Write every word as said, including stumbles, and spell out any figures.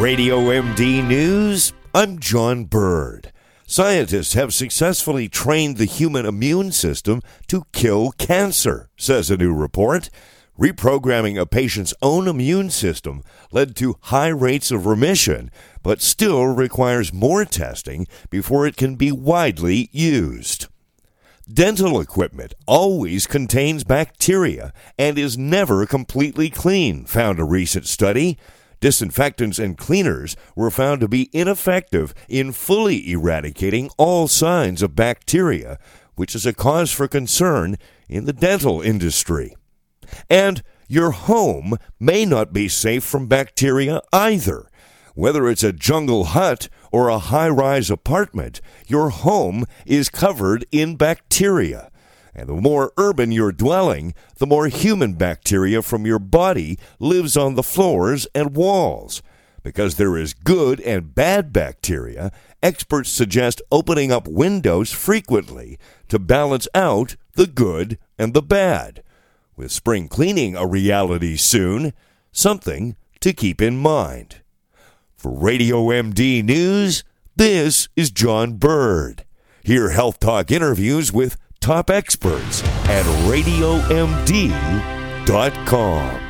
Radio M D News, I'm John Bird. Scientists have successfully trained the human immune system to kill cancer, says a new report. Reprogramming a patient's own immune system led to high rates of remission, but still requires more testing before it can be widely used. Dental equipment always contains bacteria and is never completely clean, found a recent study. Disinfectants and cleaners were found to be ineffective in fully eradicating all signs of bacteria, which is a cause for concern in the dental industry. And your home may not be safe from bacteria either. Whether it's a jungle hut or a high-rise apartment, your home is covered in bacteria. And the more urban your dwelling, the more human bacteria from your body lives on the floors and walls. Because there is good and bad bacteria, experts suggest opening up windows frequently to balance out the good and the bad. With spring cleaning a reality soon, something to keep in mind. For Radio M D News, this is John Bird. Hear Health Talk interviews with top experts at radio m d dot com.